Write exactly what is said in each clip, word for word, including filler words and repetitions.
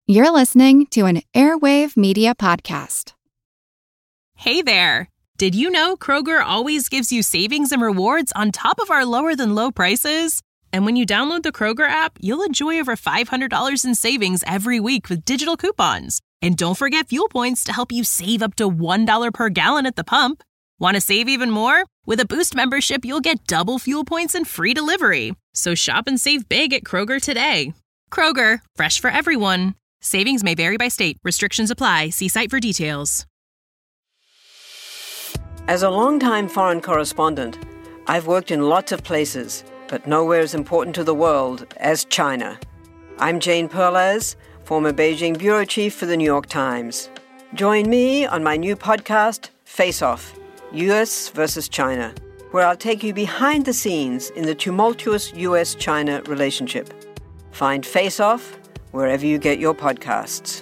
You're listening to an Airwave Media Podcast. Hey there! Did you know Kroger always gives you savings and rewards on top of our lower-than-low prices? And when you download the Kroger app, you'll enjoy over five hundred dollars in savings every week with digital coupons. And don't forget fuel points to help you save up to one dollar per gallon at the pump. Want to save even more? With a Boost membership, you'll get double fuel points and free delivery. So shop and save big at Kroger today. Kroger, fresh for everyone. Savings may vary by state. Restrictions apply. See site for details. As a longtime foreign correspondent, I've worked in lots of places, but nowhere as important to the world as China. I'm Jane Perlez, former Beijing bureau chief for the New York Times. Join me on my new podcast, Face Off, U S versus China, where I'll take you behind the scenes in the tumultuous U S China relationship. Find Face Off wherever you get your podcasts.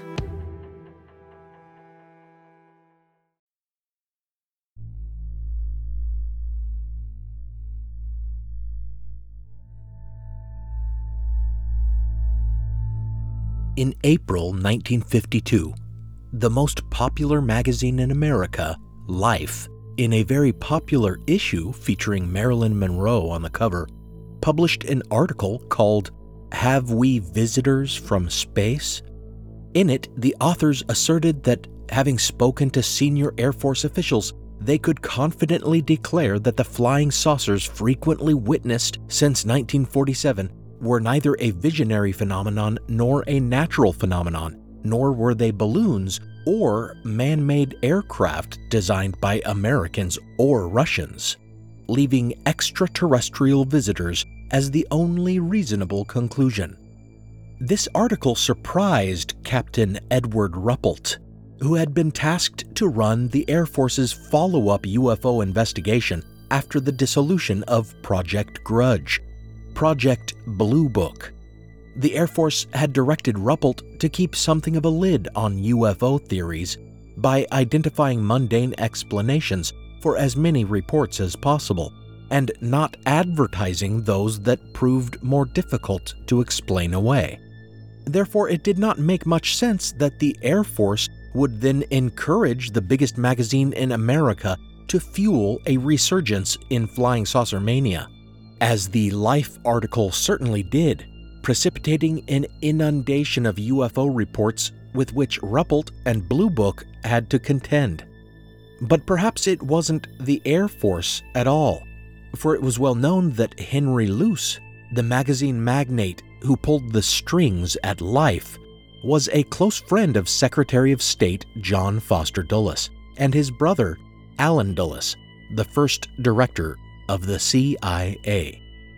In April nineteen fifty-two, the most popular magazine in America, Life, in a very popular issue featuring Marilyn Monroe on the cover, published an article called Have We Visitors from Space? In it, the authors asserted that, having spoken to senior Air Force officials, they could confidently declare that the flying saucers frequently witnessed since nineteen forty-seven were neither a visionary phenomenon nor a natural phenomenon, nor were they balloons or man-made aircraft designed by Americans or Russians, leaving extraterrestrial visitors as the only reasonable conclusion. This article surprised Captain Edward Ruppelt, who had been tasked to run the Air Force's follow-up U F O investigation after the dissolution of Project Grudge, Project Blue Book. The Air Force had directed Ruppelt to keep something of a lid on U F O theories by identifying mundane explanations for as many reports as possible, and not advertising those that proved more difficult to explain away. Therefore, it did not make much sense that the Air Force would then encourage the biggest magazine in America to fuel a resurgence in flying saucer mania, as the Life article certainly did, precipitating an inundation of U F O reports with which Ruppelt and Blue Book had to contend. But perhaps it wasn't the Air Force at all, for it was well known that Henry Luce, the magazine magnate who pulled the strings at Life, was a close friend of Secretary of State John Foster Dulles and his brother, Allen Dulles, the first director of the C I A.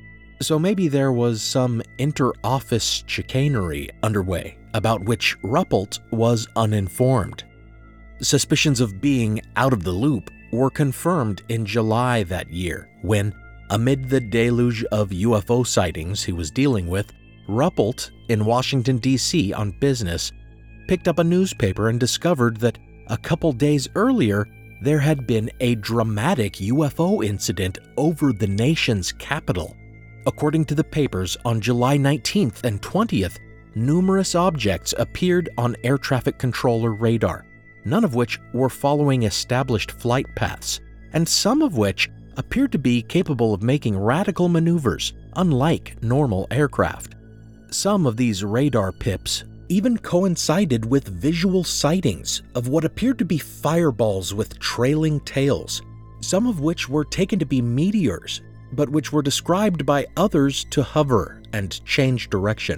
So maybe there was some inter-office chicanery underway about which Ruppelt was uninformed. Suspicions of being out of the loop were confirmed in July that year when, amid the deluge of U F O sightings he was dealing with, Ruppelt, in Washington, D C on business, picked up a newspaper and discovered that a couple days earlier there had been a dramatic U F O incident over the nation's capital. According to the papers, on July nineteenth and twentieth, numerous objects appeared on air traffic controller radar, none of which were following established flight paths, and some of which appeared to be capable of making radical maneuvers, unlike normal aircraft. Some of these radar pips even coincided with visual sightings of what appeared to be fireballs with trailing tails, some of which were taken to be meteors, but which were described by others to hover and change direction.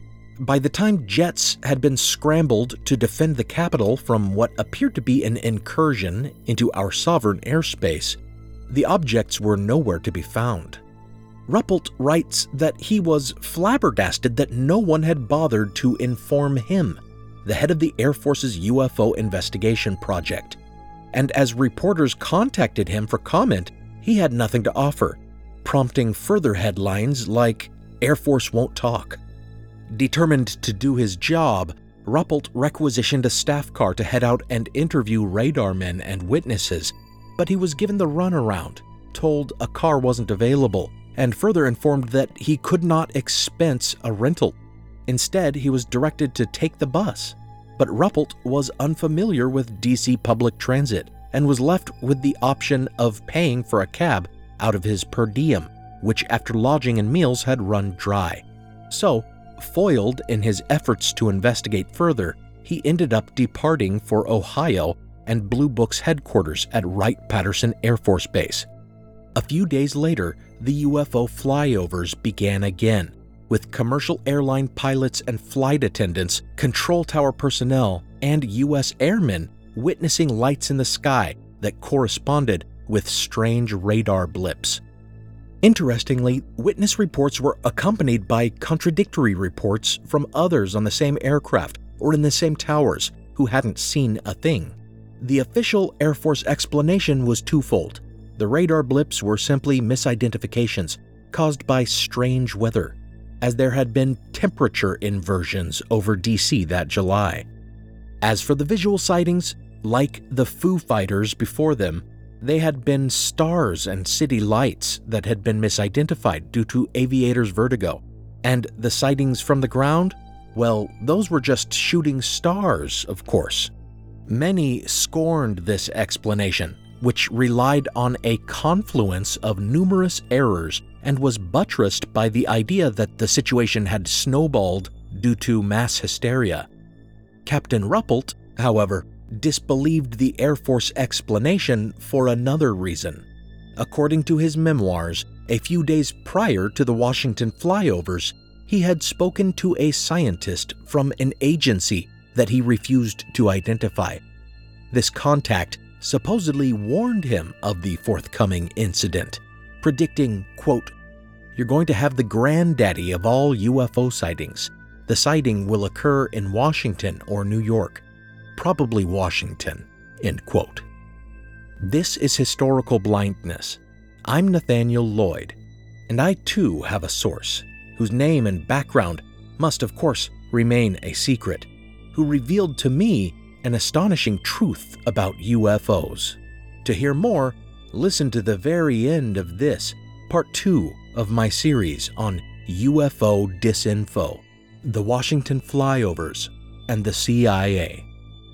By the time jets had been scrambled to defend the capital from what appeared to be an incursion into our sovereign airspace, the objects were nowhere to be found. Ruppelt writes that he was flabbergasted that no one had bothered to inform him, the head of the Air Force's U F O investigation project, and as reporters contacted him for comment, he had nothing to offer, prompting further headlines like, "Air Force won't talk." Determined to do his job, Ruppelt requisitioned a staff car to head out and interview radarmen and witnesses, but he was given the runaround, told a car wasn't available, and further informed that he could not expense a rental. Instead, he was directed to take the bus. But Ruppelt was unfamiliar with D C public transit and was left with the option of paying for a cab out of his per diem, which after lodging and meals had run dry. So, foiled in his efforts to investigate further, he ended up departing for Ohio and Blue Book's headquarters at Wright-Patterson Air Force Base. A few days later, the U F O flyovers began again, with commercial airline pilots and flight attendants, control tower personnel, and U S airmen witnessing lights in the sky that corresponded with strange radar blips. Interestingly, witness reports were accompanied by contradictory reports from others on the same aircraft or in the same towers who hadn't seen a thing. The official Air Force explanation was twofold. The radar blips were simply misidentifications caused by strange weather, as there had been temperature inversions over D C that July. As for the visual sightings, like the Foo Fighters before them, they had been stars and city lights that had been misidentified due to aviators' vertigo. And the sightings from the ground? Well, those were just shooting stars, of course. Many scorned this explanation, which relied on a confluence of numerous errors and was buttressed by the idea that the situation had snowballed due to mass hysteria. Captain Ruppelt, however, disbelieved the Air Force explanation for another reason. According to his memoirs, a few days prior to the Washington flyovers, he had spoken to a scientist from an agency that he refused to identify. This contact supposedly warned him of the forthcoming incident, predicting, quote, "You're going to have the granddaddy of all U F O sightings. The sighting will occur in Washington or New York. Probably Washington," end quote. This is Historical Blindness. I'm Nathaniel Lloyd, and I too have a source, whose name and background must of course remain a secret, who revealed to me an astonishing truth about U F Os. To hear more, listen to the very end of this, part two of my series on U F O disinfo, the Washington flyovers, and the C I A.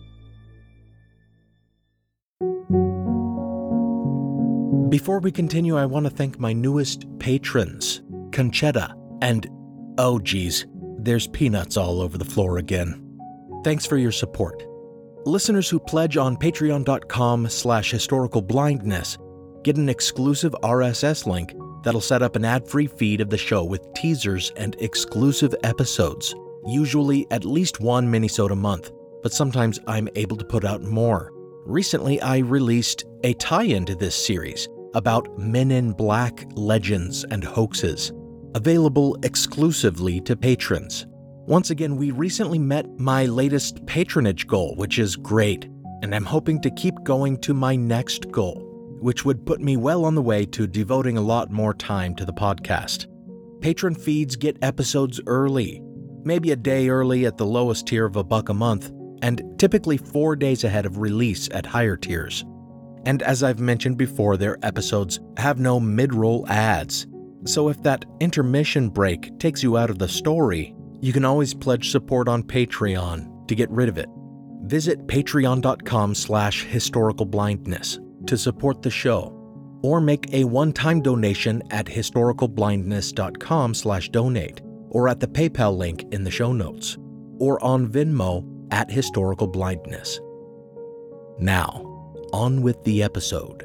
Before we continue, I want to thank my newest patrons, Conchetta, and, oh geez, there's peanuts all over the floor again. Thanks for your support. Listeners who pledge on patreon.com slash historicalblindness get an exclusive R S S link that'll set up an ad-free feed of the show with teasers and exclusive episodes, usually at least one minisode a month, but sometimes I'm able to put out more. Recently, I released a tie-in to this series about Men in Black legends and hoaxes, available exclusively to patrons. Once again, we recently met my latest patronage goal, which is great, and I'm hoping to keep going to my next goal, which would put me well on the way to devoting a lot more time to the podcast. Patron feeds get episodes early, maybe a day early at the lowest tier of a buck a month, and typically four days ahead of release at higher tiers. And as I've mentioned before, their episodes have no mid-roll ads, so if that intermission break takes you out of the story, you can always pledge support on Patreon to get rid of it. Visit patreon.com slash historicalblindness to support the show, or make a one-time donation at historicalblindness.com slash donate, or at the PayPal link in the show notes, or on Venmo at historicalblindness. Now, on with the episode.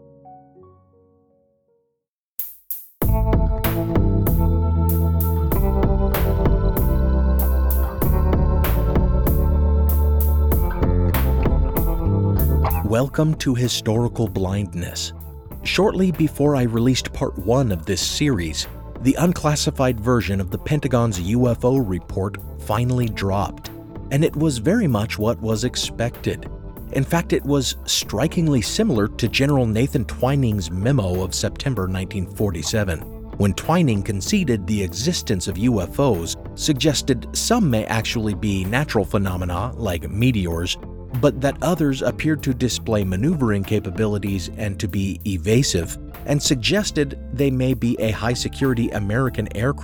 Welcome to Historical Blindness. Shortly before I released part one of this series, the unclassified version of the Pentagon's U F O report finally dropped, and it was very much what was expected. In fact, it was strikingly similar to General Nathan Twining's memo of September nineteen forty-seven, when Twining conceded the existence of U F Os, suggested some may actually be natural phenomena like meteors, but that others appeared to display maneuvering capabilities and to be evasive, and suggested they may be a high-security American aircraft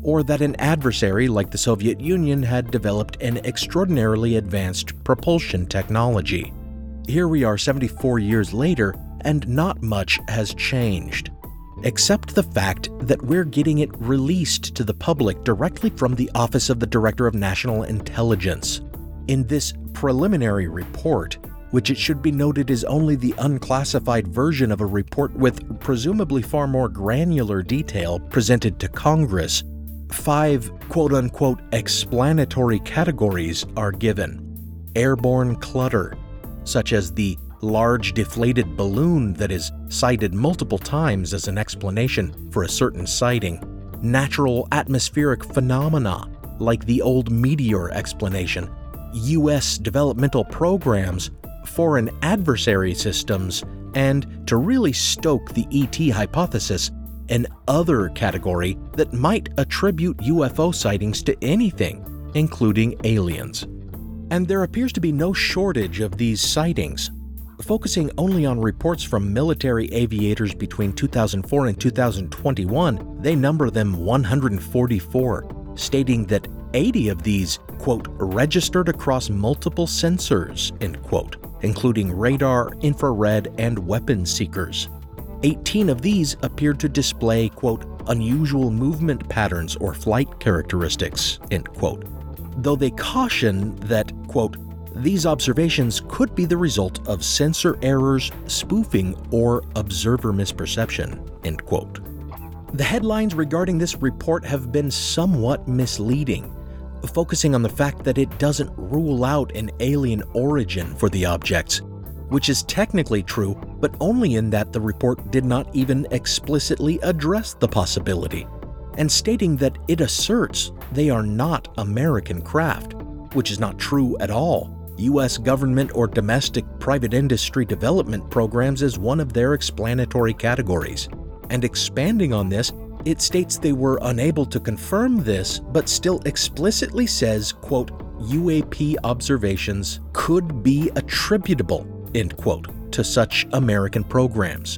or that an adversary like the Soviet Union had developed an extraordinarily advanced propulsion technology. Here we are seventy-four years later, and not much has changed, except the fact that we're getting it released to the public directly from the Office of the Director of National Intelligence. In this preliminary report, which it should be noted is only the unclassified version of a report with presumably far more granular detail presented to Congress, five quote-unquote explanatory categories are given. Airborne clutter, such as the large deflated balloon that is cited multiple times as an explanation for a certain sighting. Natural atmospheric phenomena, like the old meteor explanation. U S developmental programs, foreign adversary systems, and, to really stoke the E T hypothesis, an other category that might attribute U F O sightings to anything, including aliens. And there appears to be no shortage of these sightings. Focusing only on reports from military aviators between two thousand four and two thousand twenty-one, they number them one hundred forty-four, stating that eighty of these, quote, registered across multiple sensors, end quote, including radar, infrared, and weapon seekers. eighteen of these appeared to display, quote, unusual movement patterns or flight characteristics, end quote, though they caution that, quote, these observations could be the result of sensor errors, spoofing, or observer misperception, end quote. The headlines regarding this report have been somewhat misleading, focusing on the fact that it doesn't rule out an alien origin for the objects, which is technically true, but only in that the report did not even explicitly address the possibility, and stating that it asserts they are not American craft, which is not true at all. U S government or domestic private industry development programs is one of their explanatory categories. And expanding on this, it states they were unable to confirm this, but still explicitly says, quote, U A P observations could be attributable, end quote, to such American programs.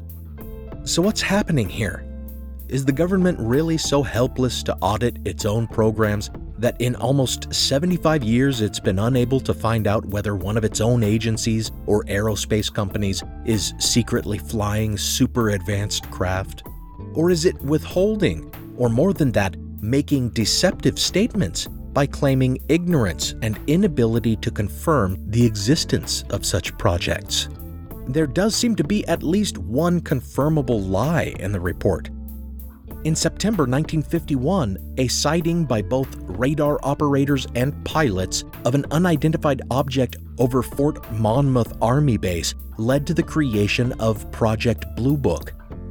So what's happening here? Is the government really so helpless to audit its own programs that in almost seventy-five years it's been unable to find out whether one of its own agencies or aerospace companies is secretly flying super advanced craft? Or is it withholding, or more than that, making deceptive statements by claiming ignorance and inability to confirm the existence of such projects? There does seem to be at least one confirmable lie in the report. In September nineteen fifty-one, a sighting by both radar operators and pilots of an unidentified object over Fort Monmouth Army Base led to the creation of Project Blue Book,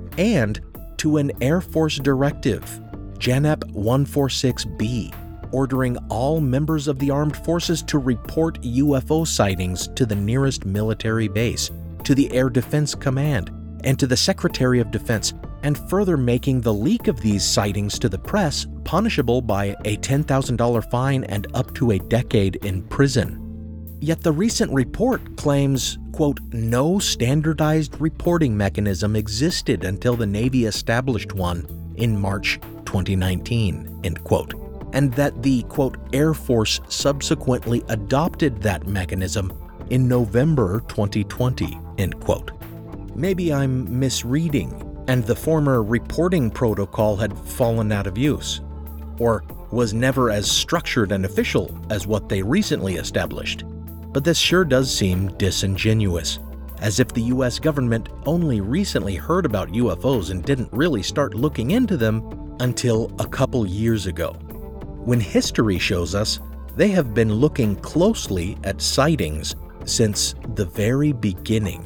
and to an Air Force directive, JANAP one forty-six B, ordering all members of the armed forces to report U F O sightings to the nearest military base, to the Air Defense Command, and to the Secretary of Defense, and further making the leak of these sightings to the press punishable by a ten thousand dollars fine and up to a decade in prison. Yet the recent report claims, quote, no standardized reporting mechanism existed until the Navy established one in March twenty nineteen, end quote, and that the, quote, Air Force subsequently adopted that mechanism in November twenty twenty, end quote. Maybe I'm misreading, and the former reporting protocol had fallen out of use, or was never as structured and official as what they recently established. But this sure does seem disingenuous, as if the U S government only recently heard about U F Os and didn't really start looking into them until a couple years ago, when history shows us they have been looking closely at sightings since the very beginning.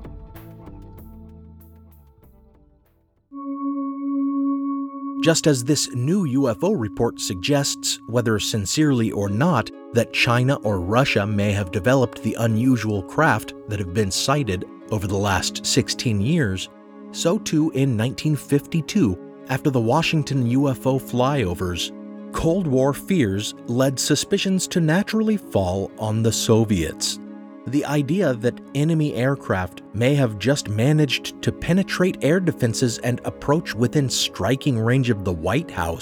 Just as this new U F O report suggests, whether sincerely or not, that China or Russia may have developed the unusual craft that have been sighted over the last sixteen years, so too in nineteen fifty-two, after the Washington U F O flyovers, Cold War fears led suspicions to naturally fall on the Soviets. The idea that enemy aircraft may have just managed to penetrate air defenses and approach within striking range of the White House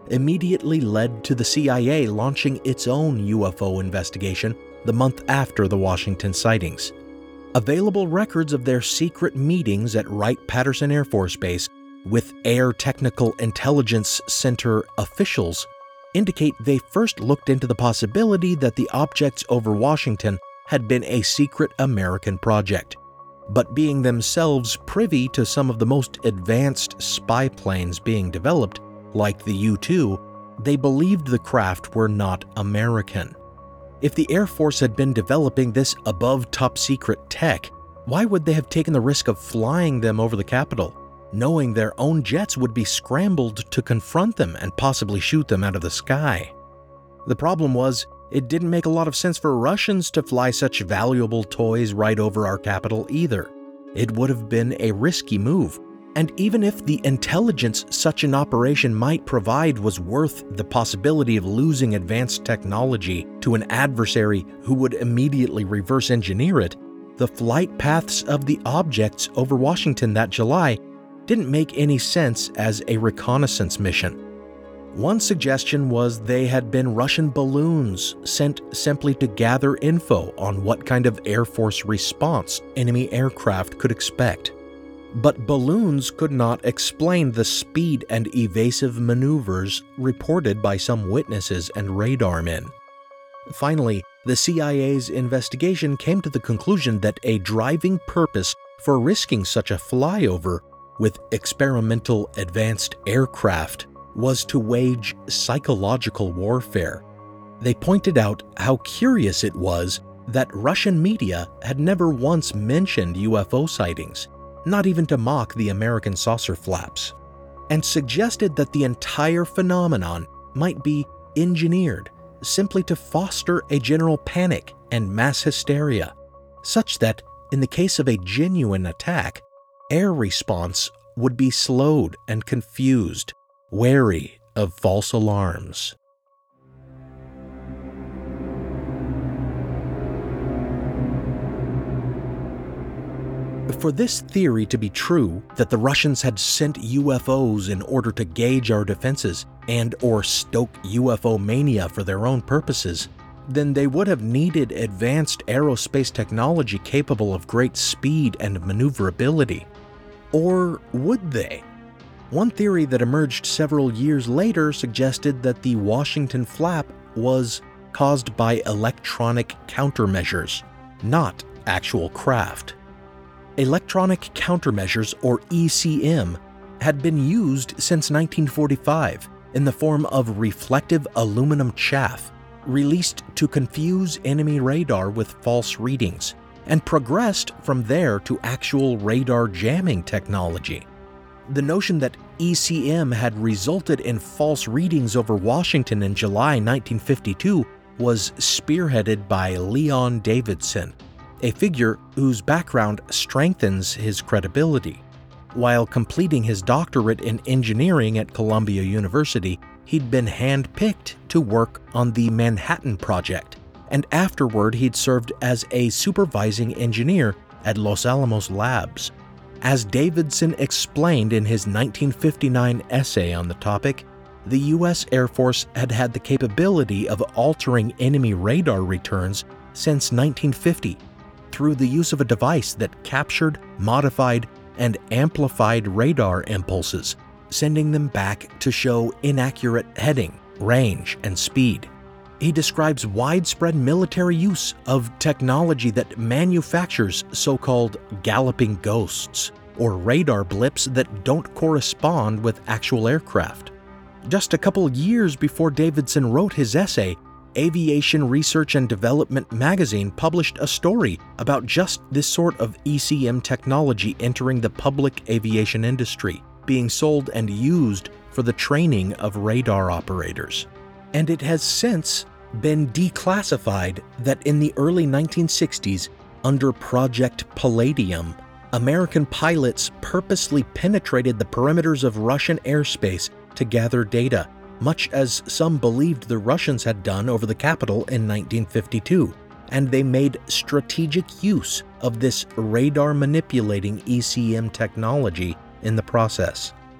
immediately led to the C I A launching its own U F O investigation the month after the Washington sightings. Available records of their secret meetings at Wright-Patterson Air Force Base with Air Technical Intelligence Center officials indicate they first looked into the possibility that the objects over Washington had been a secret American project. But being themselves privy to some of the most advanced spy planes being developed, like the U two, they believed the craft were not American. If the Air Force had been developing this above top-secret tech, why would they have taken the risk of flying them over the Capitol, knowing their own jets would be scrambled to confront them and possibly shoot them out of the sky? The problem was, it didn't make a lot of sense for Russians to fly such valuable toys right over our capital either. It would have been a risky move, and even if the intelligence such an operation might provide was worth the possibility of losing advanced technology to an adversary who would immediately reverse engineer it, the flight paths of the objects over Washington that July didn't make any sense as a reconnaissance mission. One suggestion was they had been Russian balloons sent simply to gather info on what kind of Air Force response enemy aircraft could expect. But balloons could not explain the speed and evasive maneuvers reported by some witnesses and radar men. Finally, the C I A's investigation came to the conclusion that a driving purpose for risking such a flyover with experimental advanced aircraft was to wage psychological warfare. They pointed out how curious it was that Russian media had never once mentioned U F O sightings, not even to mock the American saucer flaps, and suggested that the entire phenomenon might be engineered simply to foster a general panic and mass hysteria, such that, in the case of a genuine attack, air response would be slowed and confused, wary of false alarms. For this theory to be true, that the Russians had sent U F Os in order to gauge our defenses and or stoke U F O mania for their own purposes, then they would have needed advanced aerospace technology capable of great speed and maneuverability. Or would they? One theory that emerged several years later suggested that the Washington flap was caused by electronic countermeasures, not actual craft. Electronic countermeasures, or E C M, had been used since nineteen forty-five in the form of reflective aluminum chaff, released to confuse enemy radar with false readings, and progressed from there to actual radar jamming technology. The notion that E C M had resulted in false readings over Washington in July nineteen fifty-two was spearheaded by Leon Davidson, a figure whose background strengthens his credibility. While completing his doctorate in engineering at Columbia University, he'd been handpicked to work on the Manhattan Project, and afterward he'd served as a supervising engineer at Los Alamos Labs. As Davidson explained in his nineteen fifty-nine essay on the topic, the U S Air Force had had the capability of altering enemy radar returns since nineteen fifty through the use of a device that captured, modified, and amplified radar impulses, sending them back to show inaccurate heading, range, and speed. He describes widespread military use of technology that manufactures so-called galloping ghosts, or radar blips that don't correspond with actual aircraft. Just a couple years before Davidson wrote his essay, Aviation Research and Development magazine published a story about just this sort of E C M technology entering the public aviation industry, being sold and used for the training of radar operators. And it has since been declassified that in the early nineteen sixties, under Project Palladium, American pilots purposely penetrated the perimeters of Russian airspace to gather data, much as some believed the Russians had done over the capital in nineteen fifty-two, and they made strategic use of this radar-manipulating E C M technology in the process.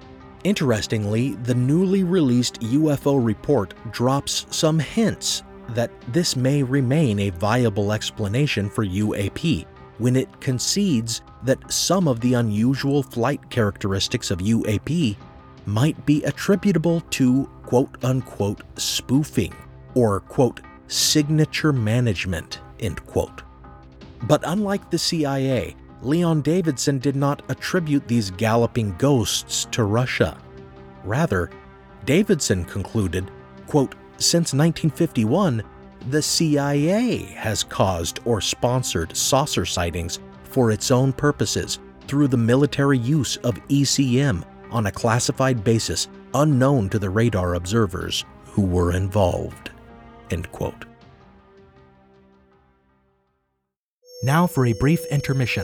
Interestingly, the newly released U F O report drops some hints that this may remain a viable explanation for U A P when it concedes that some of the unusual flight characteristics of U A P might be attributable to quote-unquote spoofing or quote signature management, end quote. But unlike the C I A, Leon Davidson did not attribute these galloping ghosts to Russia. Rather, Davidson concluded, quote, since nineteen fifty-one, the C I A has caused or sponsored saucer sightings for its own purposes through the military use of E C M on a classified basis unknown to the radar observers who were involved, end quote. Now for a brief intermission.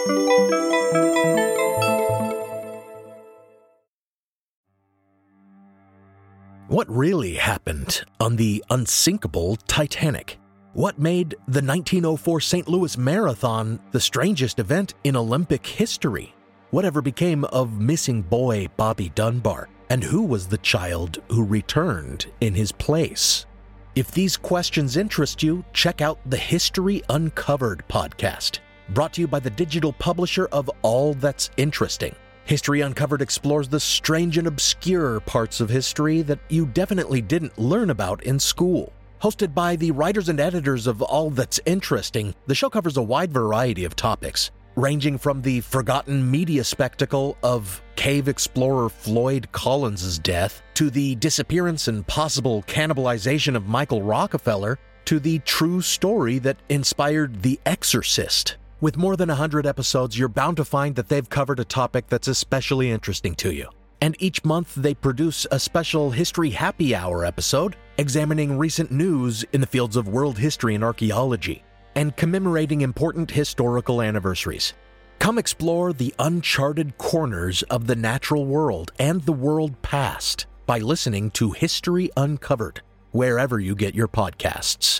What really happened on the unsinkable Titanic? What made the nineteen oh four Saint Louis Marathon the strangest event in Olympic history? Whatever became of missing boy Bobby Dunbar? And who was the child who returned in his place? If these questions interest you, check out the History Uncovered podcast, brought to you by the digital publisher of All That's Interesting. History Uncovered explores the strange and obscure parts of history that you definitely didn't learn about in school. Hosted by the writers and editors of All That's Interesting, the show covers a wide variety of topics, ranging from the forgotten media spectacle of cave explorer Floyd Collins' death, to the disappearance and possible cannibalization of Michael Rockefeller, to the true story that inspired The Exorcist. With more than one hundred episodes, you're bound to find that they've covered a topic that's especially interesting to you. And each month they produce a special History Happy Hour episode examining recent news in the fields of world history and archaeology, and commemorating important historical anniversaries. Come explore the uncharted corners of the natural world and the world past by listening to History Uncovered, wherever you get your podcasts.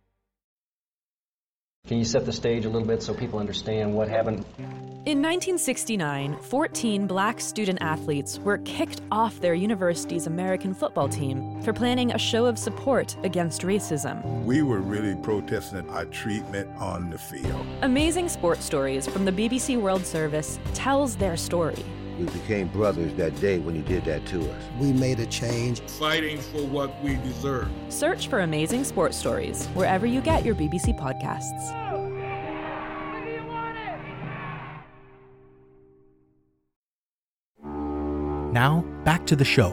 Can you set the stage a little bit so people understand what happened? In nineteen sixty-nine, fourteen black student athletes were kicked off their university's American football team for planning a show of support against racism. We were really protesting our treatment on the field. Amazing Sports Stories from the B B C World Service tells their story. We became brothers that day when he did that to us. We made a change. Fighting for what we deserve. Search for Amazing Sports Stories wherever you get your B B C podcasts. Now, back to the show.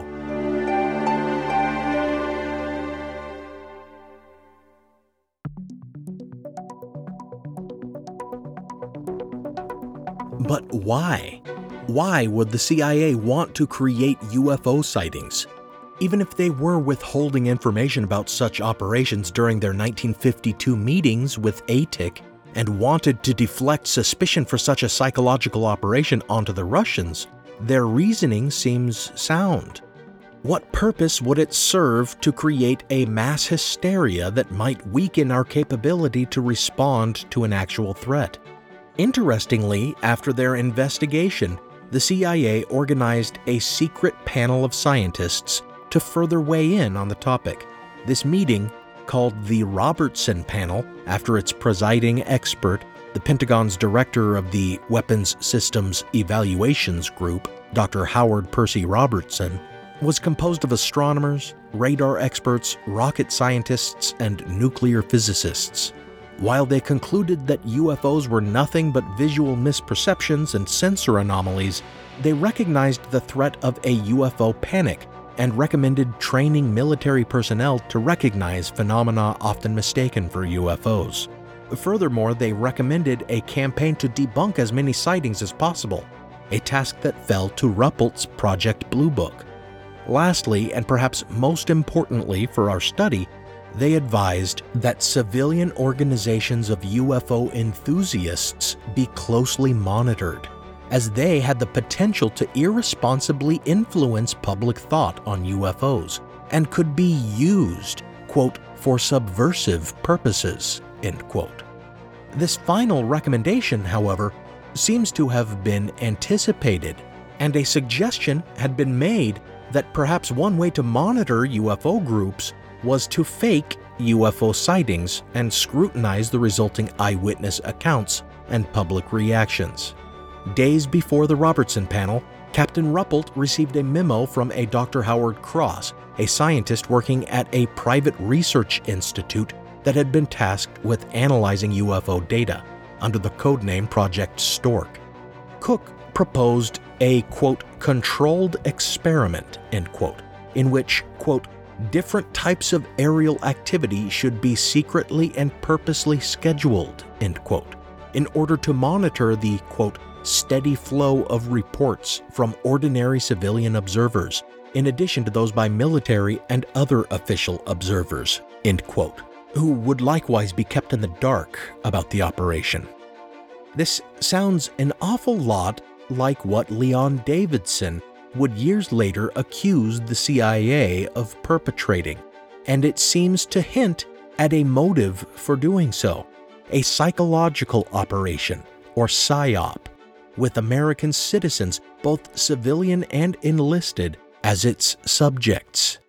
But why? Why would the C I A want to create U F O sightings? Even if they were withholding information about such operations during their nineteen fifty-two meetings with A T I C and wanted to deflect suspicion for such a psychological operation onto the Russians, their reasoning seems sound. What purpose would it serve to create a mass hysteria that might weaken our capability to respond to an actual threat? Interestingly, after their investigation, the C I A organized a secret panel of scientists to further weigh in on the topic. This meeting, called the Robertson Panel, after its presiding expert, the Pentagon's director of the Weapons Systems Evaluations Group, Doctor Howard Percy Robertson, was composed of astronomers, radar experts, rocket scientists, and nuclear physicists. While they concluded that U F Os were nothing but visual misperceptions and sensor anomalies, they recognized the threat of a U F O panic and recommended training military personnel to recognize phenomena often mistaken for U F Os. Furthermore, they recommended a campaign to debunk as many sightings as possible, a task that fell to Ruppelt's Project Blue Book. Lastly, and perhaps most importantly for our study, they advised that civilian organizations of U F O enthusiasts be closely monitored, as they had the potential to irresponsibly influence public thought on U F Os and could be used, quote, for subversive purposes, end quote. This final recommendation, however, seems to have been anticipated, and a suggestion had been made that perhaps one way to monitor U F O groups was to fake U F O sightings and scrutinize the resulting eyewitness accounts and public reactions. Days before the Robertson panel, Captain Ruppelt received a memo from a Doctor Howard Cross, a scientist working at a private research institute that had been tasked with analyzing U F O data under the codename Project Stork. Cook proposed a, quote, controlled experiment, end quote, in which, quote, different types of aerial activity should be secretly and purposely scheduled, end quote, in order to monitor the, quote, steady flow of reports from ordinary civilian observers, in addition to those by military and other official observers, end quote, who would likewise be kept in the dark about the operation. This sounds an awful lot like what Leon Davidson would years later accuse the C I A of perpetrating, and it seems to hint at a motive for doing so, a psychological operation, or PSYOP, with American citizens, both civilian and enlisted, as its subjects.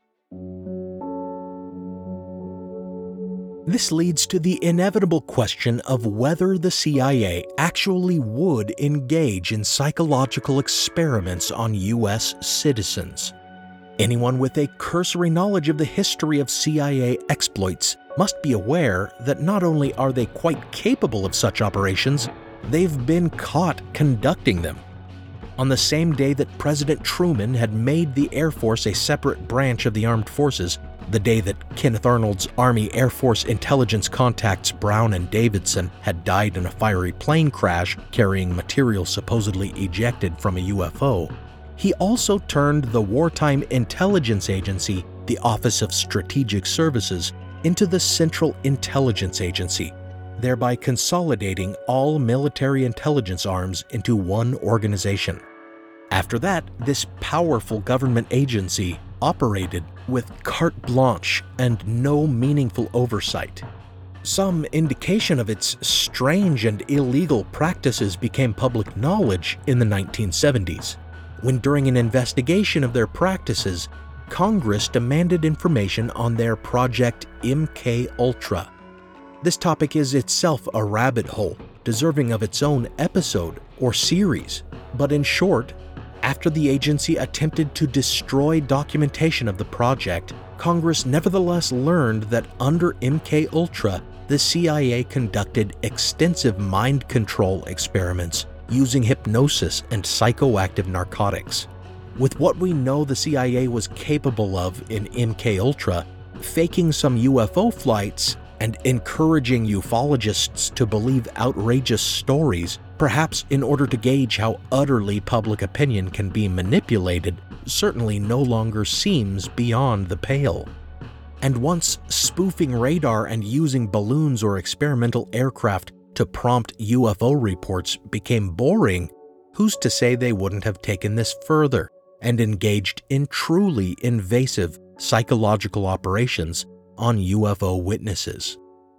This leads to the inevitable question of whether the C I A actually would engage in psychological experiments on U S citizens. Anyone with a cursory knowledge of the history of C I A exploits must be aware that not only are they quite capable of such operations, they've been caught conducting them. On the same day that President Truman had made the Air Force a separate branch of the armed forces, the day that Kenneth Arnold's Army Air Force intelligence contacts Brown and Davidson had died in a fiery plane crash carrying material supposedly ejected from a U F O, he also turned the wartime intelligence agency, the Office of Strategic Services, into the Central Intelligence Agency, thereby consolidating all military intelligence arms into one organization. After that, this powerful government agency operated with carte blanche and no meaningful oversight. Some indication of its strange and illegal practices became public knowledge in the nineteen seventies, when during an investigation of their practices, Congress demanded information on their Project M K Ultra. This topic is itself a rabbit hole, deserving of its own episode or series, but in short, after the agency attempted to destroy documentation of the project, Congress nevertheless learned that under M K Ultra, the C I A conducted extensive mind control experiments using hypnosis and psychoactive narcotics. With what we know the C I A was capable of in M K Ultra, faking some U F O flights and encouraging ufologists to believe outrageous stories, perhaps in order to gauge how utterly public opinion can be manipulated, certainly no longer seems beyond the pale. And once spoofing radar and using balloons or experimental aircraft to prompt U F O reports became boring, who's to say they wouldn't have taken this further and engaged in truly invasive psychological operations on U F O witnesses?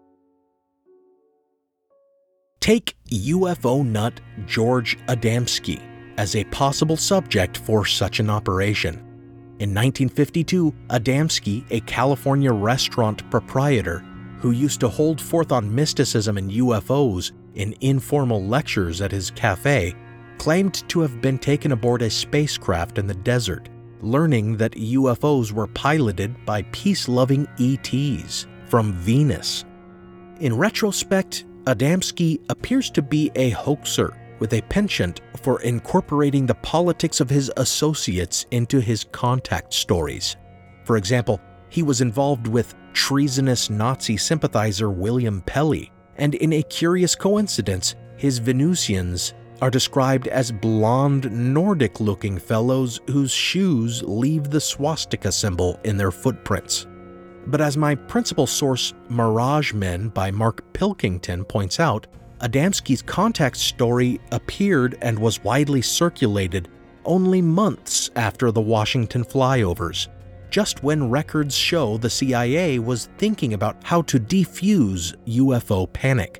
Take U F O nut George Adamski as a possible subject for such an operation. In nineteen fifty-two, Adamski, a California restaurant proprietor who used to hold forth on mysticism and U F Os in informal lectures at his cafe, claimed to have been taken aboard a spacecraft in the desert, learning that U F Os were piloted by peace-loving E Ts from Venus. In retrospect, Adamski appears to be a hoaxer with a penchant for incorporating the politics of his associates into his contact stories. For example, he was involved with treasonous Nazi sympathizer William Pelly, and in a curious coincidence, his Venusians are described as blonde Nordic-looking fellows whose shoes leave the swastika symbol in their footprints. But as my principal source, Mirage Men by Mark Pilkington, points out, Adamski's contact story appeared and was widely circulated only months after the Washington flyovers, just when records show the C I A was thinking about how to defuse U F O panic.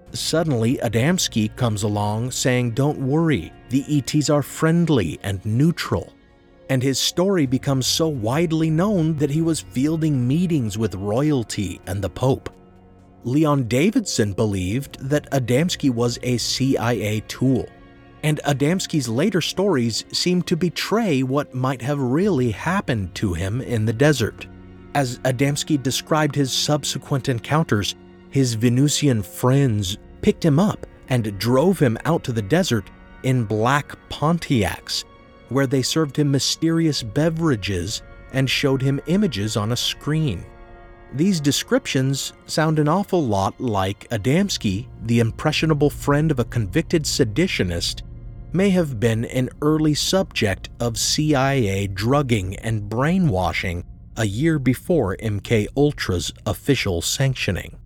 Suddenly, Adamski comes along saying, "Don't worry, the E Ts are friendly and neutral." And his story becomes so widely known that he was fielding meetings with royalty and the Pope. Leon Davidson believed that Adamski was a C I A tool, and Adamski's later stories seem to betray what might have really happened to him in the desert. As Adamski described his subsequent encounters, his Venusian friends picked him up and drove him out to the desert in black Pontiacs, where they served him mysterious beverages and showed him images on a screen. These descriptions sound an awful lot like Adamski, the impressionable friend of a convicted seditionist, may have been an early subject of C I A drugging and brainwashing a year before M K Ultra's official sanctioning.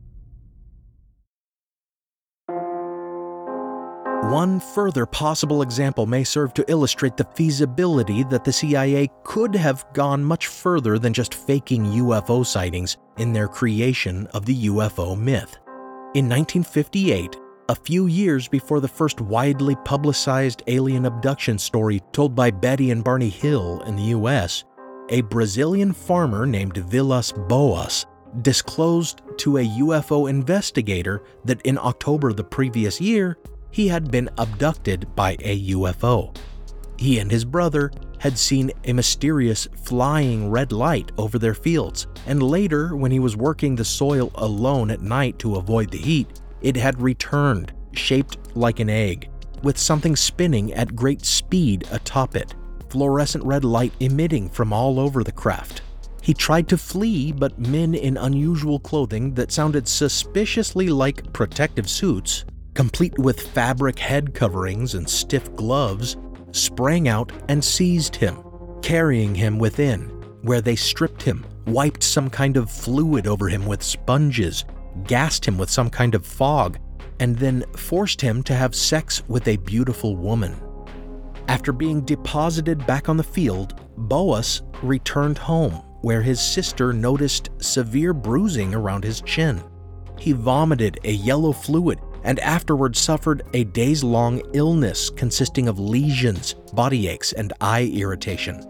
One further possible example may serve to illustrate the feasibility that the C I A could have gone much further than just faking U F O sightings in their creation of the U F O myth. In nineteen fifty-eight, a few years before the first widely publicized alien abduction story told by Betty and Barney Hill in the U S, a Brazilian farmer named Vilas Boas disclosed to a U F O investigator that in October the previous year, he had been abducted by a U F O. He and his brother had seen a mysterious flying red light over their fields, and later, when he was working the soil alone at night to avoid the heat, it had returned, shaped like an egg, with something spinning at great speed atop it, fluorescent red light emitting from all over the craft. He tried to flee, but men in unusual clothing that sounded suspiciously like protective suits, complete with fabric head coverings and stiff gloves, sprang out and seized him, carrying him within, where they stripped him, wiped some kind of fluid over him with sponges, gassed him with some kind of fog, and then forced him to have sex with a beautiful woman. After being deposited back on the field, Boas returned home, where his sister noticed severe bruising around his chin. He vomited a yellow fluid and afterwards suffered a days-long illness consisting of lesions, body aches, and eye irritation.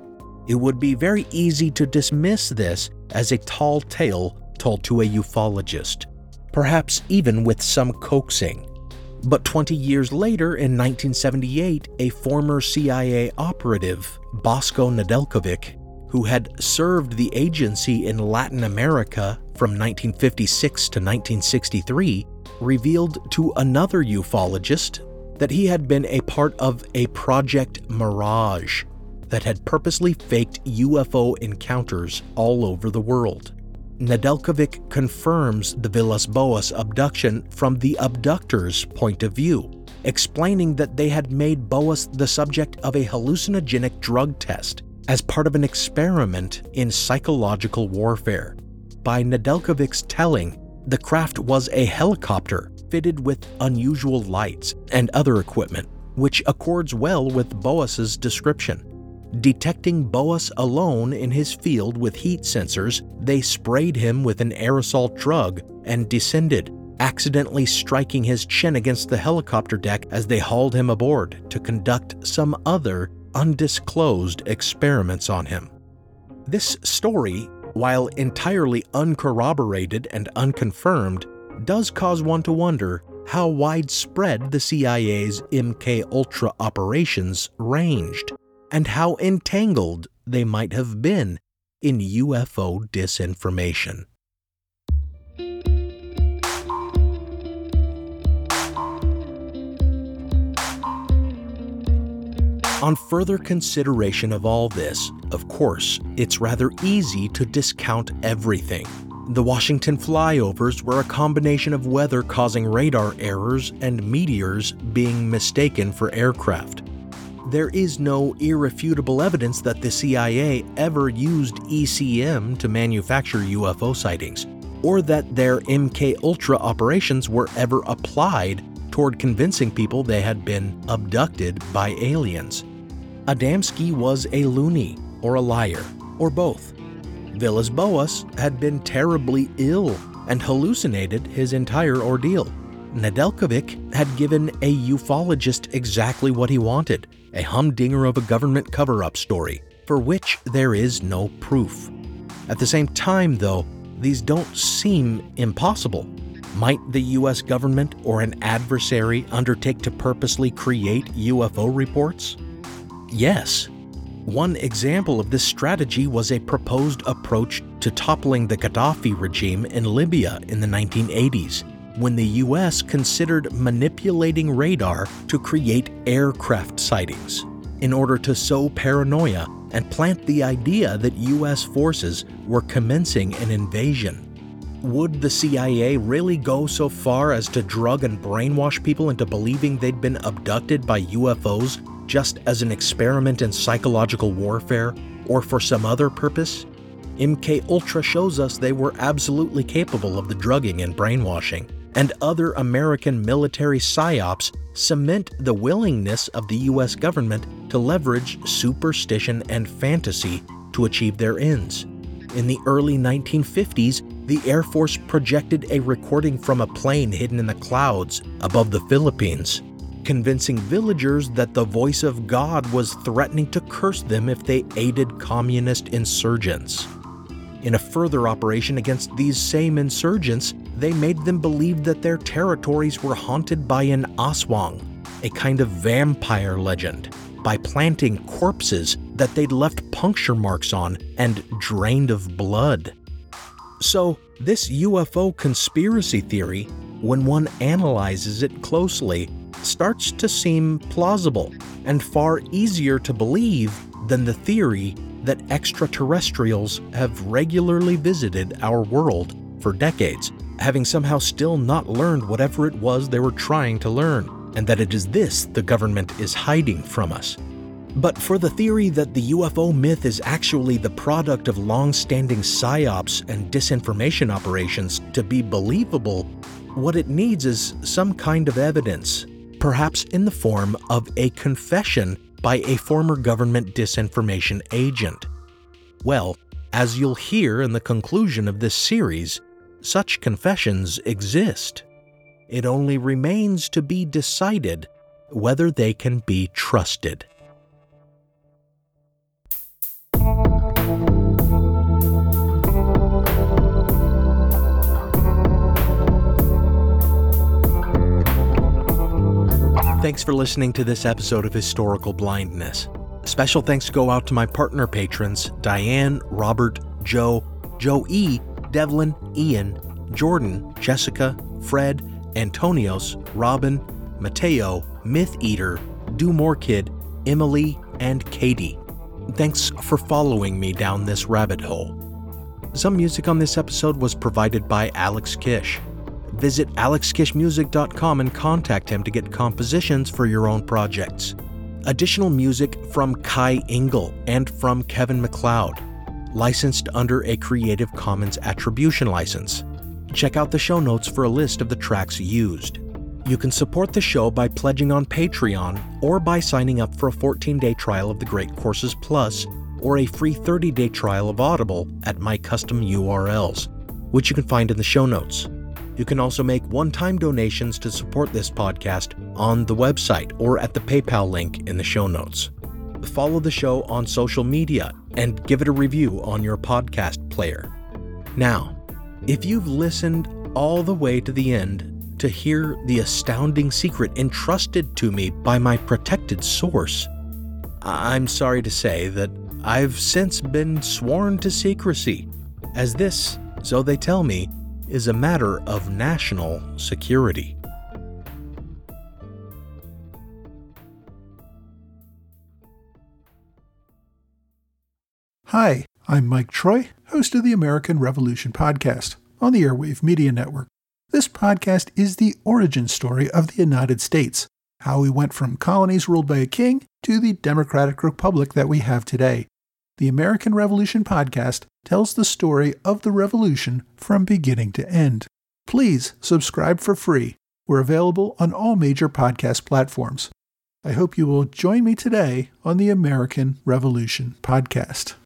It would be very easy to dismiss this as a tall tale told to a ufologist, perhaps even with some coaxing. But twenty years later, in nineteen seventy-eight, a former C I A operative, Bosko Nedeljkovic, who had served the agency in Latin America from nineteen fifty-six to nineteen sixty-three, revealed to another ufologist that he had been a part of a Project Mirage that had purposely faked U F O encounters all over the world. Nedeljkovic confirms the Vilas Boas abduction from the abductor's point of view, explaining that they had made Boas the subject of a hallucinogenic drug test as part of an experiment in psychological warfare. By Nedeljkovic's telling, the craft was a helicopter fitted with unusual lights and other equipment, which accords well with Boas's description. Detecting Boas alone in his field with heat sensors, they sprayed him with an aerosol drug and descended, accidentally striking his chin against the helicopter deck as they hauled him aboard to conduct some other undisclosed experiments on him. This story, while entirely uncorroborated and unconfirmed, does cause one to wonder how widespread the C I A's M K Ultra operations ranged, and how entangled they might have been in U F O disinformation. On further consideration of all this, of course, it's rather easy to discount everything. The Washington flyovers were a combination of weather causing radar errors and meteors being mistaken for aircraft. There is no irrefutable evidence that the C I A ever used E C M to manufacture U F O sightings, or that their M K Ultra operations were ever applied toward convincing people they had been abducted by aliens. Adamski was a loony, or a liar, or both. Vilas Boas had been terribly ill and hallucinated his entire ordeal. Nedeljkovic had given a ufologist exactly what he wanted, a humdinger of a government cover-up story, for which there is no proof. At the same time, though, these don't seem impossible. Might the U S government or an adversary undertake to purposely create U F O reports? Yes. One example of this strategy was a proposed approach to toppling the Gaddafi regime in Libya in the nineteen eighties, when the U S considered manipulating radar to create aircraft sightings, in order to sow paranoia and plant the idea that U S forces were commencing an invasion. Would the C I A really go so far as to drug and brainwash people into believing they'd been abducted by U F Os just as an experiment in psychological warfare or for some other purpose? M K Ultra shows us they were absolutely capable of the drugging and brainwashing, and other American military psyops cement the willingness of the U S government to leverage superstition and fantasy to achieve their ends. In the early nineteen fifties, the Air Force projected a recording from a plane hidden in the clouds above the Philippines, convincing villagers that the voice of God was threatening to curse them if they aided communist insurgents. In a further operation against these same insurgents, they made them believe that their territories were haunted by an Aswang, a kind of vampire legend, by planting corpses that they'd left puncture marks on and drained of blood. So, this U F O conspiracy theory, when one analyzes it closely, starts to seem plausible and far easier to believe than the theory that extraterrestrials have regularly visited our world for decades, having somehow still not learned whatever it was they were trying to learn, and that it is this the government is hiding from us. But for the theory that the U F O myth is actually the product of long-standing psyops and disinformation operations to be believable, what it needs is some kind of evidence, perhaps in the form of a confession by a former government disinformation agent. Well, as you'll hear in the conclusion of this series, such confessions exist. It only remains to be decided whether they can be trusted. Thanks for listening to this episode of Historical Blindness. Special thanks go out to my partner patrons, Diane, Robert, Joe, Joe E., Devlin, Ian, Jordan, Jessica, Fred, Antonios, Robin, Mateo, Myth Eater, Do More Kid, Emily, and Katie. Thanks for following me down this rabbit hole. Some music on this episode was provided by Alex Kish. Visit alex kish music dot com and contact him to get compositions for your own projects. Additional music from Kai Engel and from Kevin MacLeod, licensed under a Creative Commons Attribution license. Check out the show notes for a list of the tracks used. You can support the show by pledging on Patreon or by signing up for a fourteen-day trial of the Great Courses Plus or a free thirty-day trial of Audible at my custom U R Ls, which you can find in the show notes. You can also make one-time donations to support this podcast on the website or at the PayPal link in the show notes. Follow the show on social media and give it a review on your podcast player. Now, if you've listened all the way to the end to hear the astounding secret entrusted to me by my protected source, I'm sorry to say that I've since been sworn to secrecy, as this, so they tell me, is a matter of national security. Hi, I'm Mike Troy, host of the American Revolution podcast on the Airwave Media Network. This podcast is the origin story of the United States, how we went from colonies ruled by a king to the democratic republic that we have today. The American Revolution podcast tells the story of the revolution from beginning to end. Please subscribe for free. We're available on all major podcast platforms. I hope you will join me today on the American Revolution podcast.